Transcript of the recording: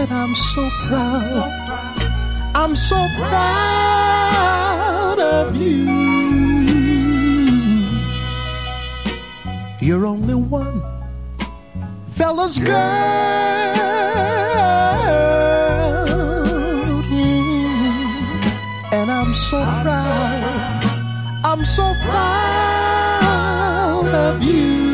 I'm so proud. I'm so proud of you. You're only one fella's girl. And I'm so proud. I'm so proud of you.